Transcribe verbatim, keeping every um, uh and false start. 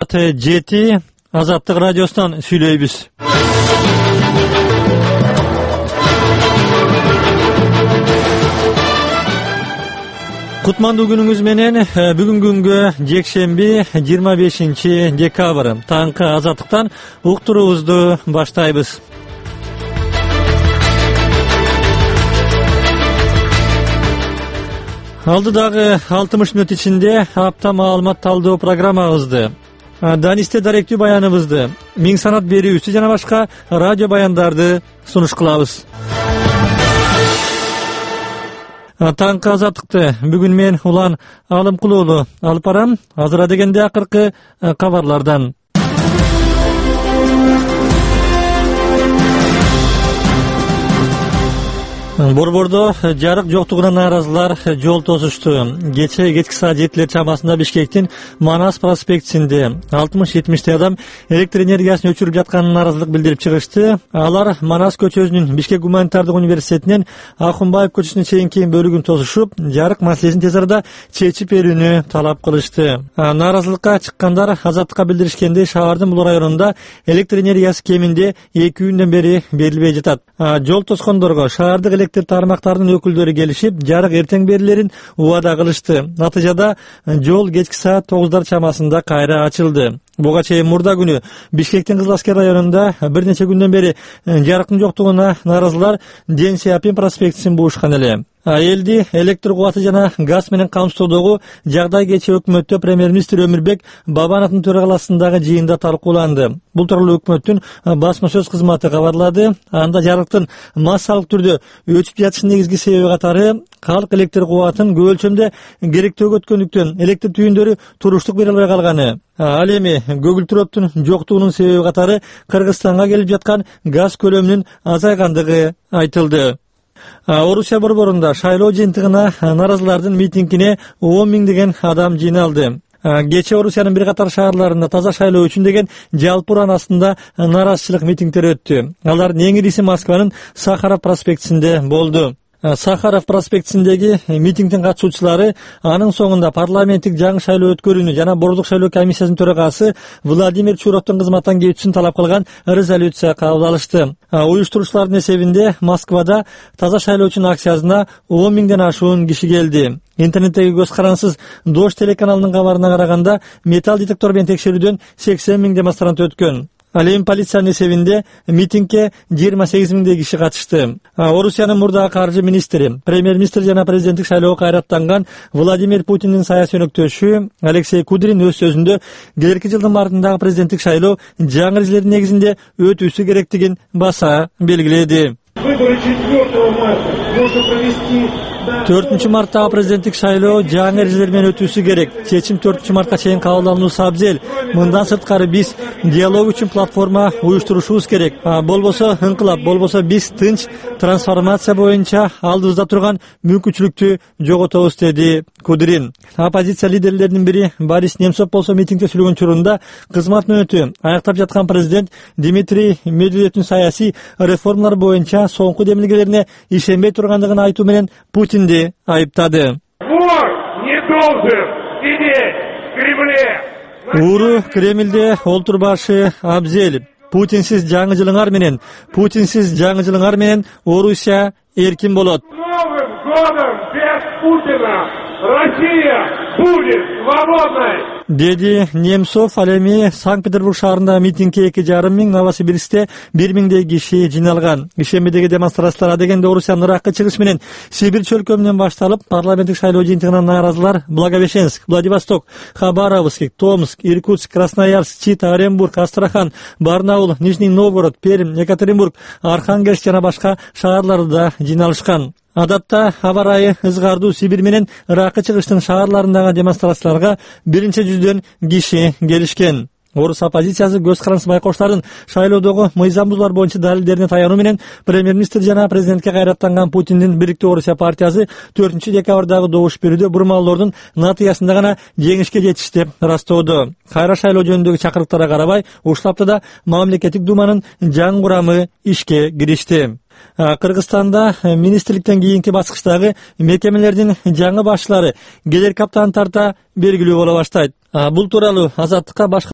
Саат жети Азаттык радиосунан сүйлөйбүз. Кутмандуу күнүңүз менен. Бүгүнкү күнгө жекшемби жыйырма бешинчи декабрь таңкы Азаттыктан уктуруубузду баштайбыз. Алдыдагы алтымыш мүнөт ичинде апта маалымат талдоо программабызды, Данисте даректүү баяныбызды, миң санат берүүсү жана башка радио баяндарды сунуш кылабыз. Таңкы Азаттыкты бүгүн мен Улан Алымкулуулу алып барам. Азыра дегенде акыркы кабарлардан. Борбордо жарык жоктугуна нааразылар жол тосушту. Кече кечки саат жетилер чамасында Бишкектин Манас проспектисинде алтымыш жетимиштей адам электр энергиясын өчүрүп жатканын нааразылык билдирип чыгышты. Алар Манас көчөсүнүн Бишкек гуманитардык университетинен Акунбаев көчөсүнүн чейинки бөлүгүн тосушуп, жарык маселесин тез арада чечип берүүнү талап кылышты. Нааразылыкка чыккандар Азаттыкка билдиришкендей, шаардын бул районунда электр энергиясы кеминде эки күндөн бери берилбей жатат. Жол тоскондорго шаардык электр тармактардын өкүлдөрү келишип, жарык эртең берилерин убада кылышты. Натыйжада жол кечки саат тогуздар чамасында кайра ачылды. Буга чейин мурда күнү Бишкектин Кызыл Аскер районунда бир нече күндөн бери жарыктын жоктугуна нааразылар Ден Сяопин проспектисин буушкан эле. Элди электр кубаты жана газ менен камсыздоодогу жагдай кечээ өкмөттө премьер-министр Өмүрбек Бабановдун төрагаласындагы жыйында талкууланды. Бул тууралуу өкмөттүн басма сөз кызматы кабарлады. Анда жарыктын массалык түрдө өчүп жатышынын негизги себеби катары калк электр кубатын көп өлчөмдө керектөөгө өткөндүктөн электр түйүндөрү туруштук бере албай калганы. Ал эми көгүлтүрөттүн жоктугунун себеби катары Кыргызстанга келип жаткан газ көлөмүнүн азайгандыгы айтылды. Орусия борборунда шайлоо жыйынтыгына нааразылардын митингине он миңдеген адам жыйналды. Кече Орусиянын бир катар шаарларында таза шайлоо үчүн деген жалпы уран астында нааразычылык митингдер өттү. Алар эң ириси Москванын Сахаров проспектисинде болду. Сахаров проспектисиндеги митингдин катышуучулары анын соңунда парламенттик жаңы шайлоо өткөрүүнү жана бордук шайлоо комиссиясынын төрагасы Владимир Чуровдун кызматтан кетүүсүн талап кылган резолюция кабыл алышты. Уюштуруучулардын эсебинде Москвада таза шайлоо үчүн акциясына он миңден ашуун киши келди. Интернеттеги көз карансыз Дождь телеканалынын кабарына караганда металл детектор менен текшерүүдөн сексен миң демонстрант өткөн. Ал эми полициянын эсебинде митингге жыйырма сегиз миңдей киши катышты. Орусиянын мурдагы каржы министри, премьер-министр жана президенттик шайлоого кайраттанган Владимир Путиндин саясий өнөктөшү Алексей Кудрин өз сөзүндө келерки жылдын мартындагы президенттик шайлоо жаңы эрежелердин негизинде өтүүсү керектигин баса белгиледи. төртүнчү марттагы президенттик шайлоо жаңы эрежелер менен өтүүсү керек. Чечим төртүнчү мартка чейин кабыл алынуусу абзел. Мындан сырткары биз диалог үчүн платформа уюштурушубуз керек. Болбосо ыңкылап, болбосо биз тынч трансформация боюнча алдыбызда турган мүмкүнчүлүктү жоготобуз, деди Кудрин. Оппозиция лидерлеринин бири Борис Немцов болсо митингде сүйлөгөн учурунда кызмат мөөнөтү аяктап жаткан президент Дмитрий Медведевдин саясий реформалар боюнча соңку демилгелерине ишенбей тургандыгын айтуу менен Путинди айыптады. Ууру Кремльде олтурбашы абзел. Путинсиз жаңы жылыңар менен, Путинсиз жаңы жылыңар менен Орусия эркин болот. Россия будет свободной. Деди Немцов. Ал эми Санкт-Петербург шаарында митингге эки жарым миң, Новосибирскте бир миңдей киши жыйналган. Ишембидеги демонстрациялар дегенде Орусиянын ыракка чыгыш менен Сибирь чөлкөмүнөн башталып, парламенттик шайлоо жыйынтыгына нааразылар Благовещенск, Владивосток, Хабаровск, Томск, Иркутск, Красноярск, Чита, Оренбург, Астрахан, Барнаул, Нижний Новгород, Пермь, Екатеринбург, Архангельск жана башка шаарларда жыйналышкан. Адатта аба ырайы ызгардуу Сибирь менен ыракка чыгыштын шаарларындагы демонстрацияларга биринчи жүздөн киши келишкен. Орус оппозициясы көз карансыз байкоштардын шайлоодогу мыйзам бузуулар боюнча далилдерине таянуу менен премьер-министр жана президентке кайраттанган Путиндин Бириктүү Орусия партиясы төртүнчү декабрдагы добуш берүүдө бурмалоордун натыясында гана жеңишке жетишти деп ырастоодо. Кайра шайлоо жөнүндөгү чакырыктарга карабай, ушул аптада мамлекеттик думанын жаңы курамы ишке киришти. Кыргызстанда министрликтен кийинки баскычтагы мекемелердин жаңы башчылары келерки аптаны тарта белгилүү боло баштайт. Бул тууралуу Азаттыкка башкы